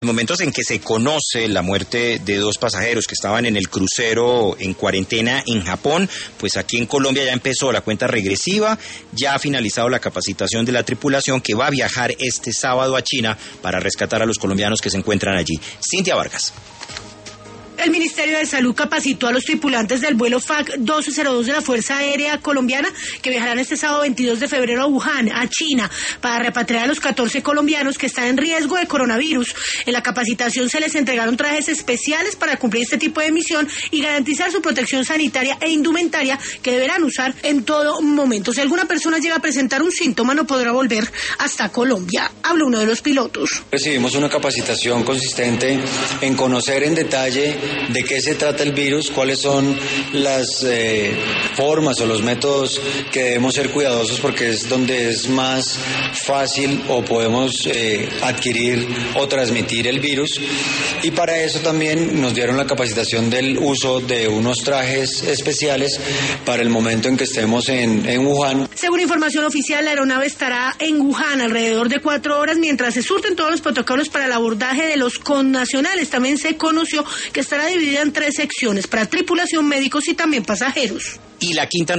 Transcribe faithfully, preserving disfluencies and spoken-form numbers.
Momentos en que se conoce la muerte de dos pasajeros que estaban en el crucero en cuarentena en Japón, pues aquí en Colombia ya empezó la cuenta regresiva, ya ha finalizado la capacitación de la tripulación que va a viajar este sábado a China para rescatar a los colombianos que se encuentran allí. Cintia Vargas. El Ministerio de Salud capacitó a los tripulantes del vuelo F A C doce cero dos de la Fuerza Aérea Colombiana que viajarán este sábado veintidós de febrero a Wuhan, a China, para repatriar a los catorce colombianos que están en riesgo de coronavirus. En la capacitación se les entregaron trajes especiales para cumplir este tipo de misión y garantizar su protección sanitaria e indumentaria que deberán usar en todo momento. Si alguna persona llega a presentar un síntoma, no podrá volver hasta Colombia. Habla uno de los pilotos. Recibimos una capacitación consistente en conocer en detalle de qué se trata el virus, cuáles son las eh, formas o los métodos que debemos ser cuidadosos porque es donde es más fácil o podemos eh, adquirir o transmitir el virus, y para eso también nos dieron la capacitación del uso de unos trajes especiales para el momento en que estemos en, en Wuhan. Según información oficial, la aeronave estará en Wuhan alrededor de cuatro horas mientras se surten todos los protocolos para el abordaje de los connacionales. También se conoció que estará dividida en tres secciones para tripulación, médicos y también pasajeros. Y la quinta